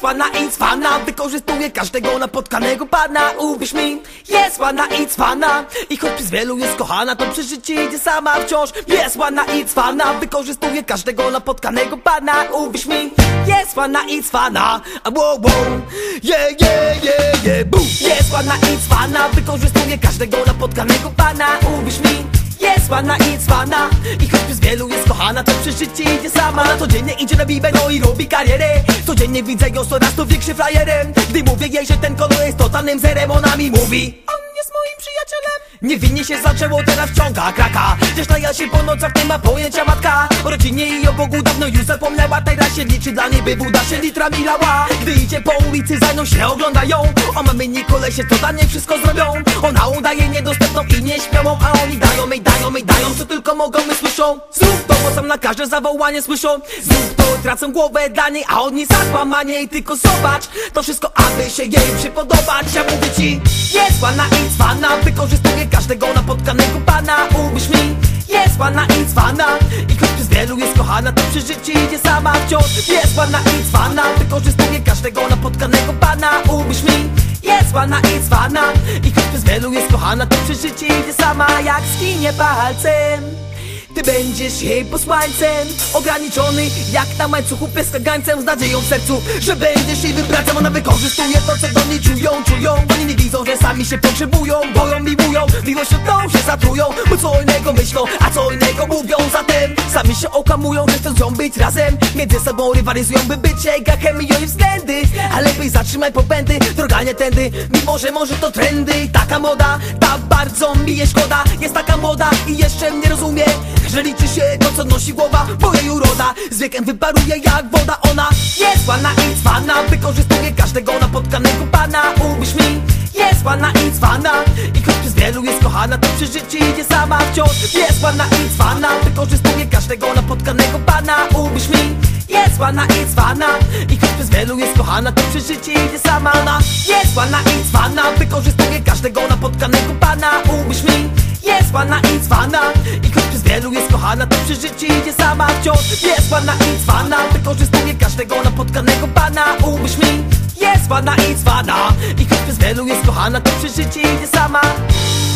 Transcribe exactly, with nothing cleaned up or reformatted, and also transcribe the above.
Jest ładna i cwana, wykorzystuje każdego napotkanego pana. Uwierz mi, jest ładna i cwana, i choć przez wielu jest kochana, to przy życiu idzie sama wciąż. Jest ładna i cwana, wykorzystuje każdego napotkanego pana. Uwierz mi, jest ładna i cwana, a wow, wow, yeah, yeah, yeah, yeah, boom. Jest ładna i cwana, wykorzystuje każdego napotkanego pana. Uwierz mi, jest ładna i cwana, i choć przez wielu jest kochana, to przy życiu idzie sama. Ona codziennie idzie na bibę, no i robi karierę. Codziennie widzę ją coraz to większym frajerem. Gdy mówię jej, że ten kolor jest totalnym zerem, ona mi mówi: on jest moim przyjacielem. Niewinnie się zaczęło, teraz wciąga kraka. Gdzieś na jasie po nocach nie ma pojęcia matka. O rodzinie i o Bogu dawno już zapomniała. Teraz się liczy dla niej, by woda się litrami lała. Gdy idzie po ulicy, za nią się oglądają. O mamy nie kolesie, to dla niej wszystko zrobią. Ona udaje niedostępną i nieśmiałą, a oni dają mi, dają mi, dają co tylko mogą, my słyszą. Zrób to, bo sam na każde zawołanie słyszą. Zrób to, tracą głowę dla niej, a oni zakłamanie. I tylko zobacz, to wszystko, aby się jej przypodobać. Ja mówię ci, jest ładna i cwana, wykorzystuje każdego napotkanego pana. Uwierz mi, jest ładna i cwana, i choć przez wielu jest kochana, to przy życiu idzie sama wciąż. Jest ładna i cwana, wykorzystuje każdego napotkanego pana. Uwierz mi, jest ładna i cwana, i choć przez wielu jest kochana, to przy życiu idzie sama. Jak skinie palcem, ty będziesz jej posłańcem, ograniczony jak na łańcuchu pies kagańcem, z nadzieją w sercu, że będziesz jej wybracem. Ona wykorzystuje to, co do niej czują, czują. Oni nie widzą, że sami się potrzebują, boją, miłują, miłością tą się zatrują, bo co innego myślą, a co innego mówią. Zatem sami się okamują, że chcą z nią być razem. Między sobą rywalizują, by być jak chemią i względy. A lepiej zatrzymaj popędy, droga nie tędy, mimo że może to trendy. Taka moda, tak bardzo mi je szkoda. Jest taka moda i jeszcze nie rozumie, że liczy się to, co nosi głowa, bo jej uroda z wiekiem wyparuje jak woda. Ona jest ładna i cwana, wykorzystuje każdego napotkanego pana. Uwierz mi, jest ładna i cwana, i choć przez wielu jest kochana, to przy życiu idzie sama wciąż. Jest ładna i cwana, wykorzystuje każdego napotkanego pana. Uwierz mi, jest ładna i cwana, i choć przez wielu jest kochana, to przy życiu idzie sama. Ona jest ładna i cwana, wykorzystuje każdego napotkanego pana. Uwierz mi, jest ładna i cwana, i choć przez wielu jest kochana, to przy życiu idzie sama wciąż. Jest ładna i cwana, wykorzystuje każdego napotkanego pana. Uwierz mi, jest ładna i cwana, i choć przez wielu jest kochana, to przy życiu idzie sama.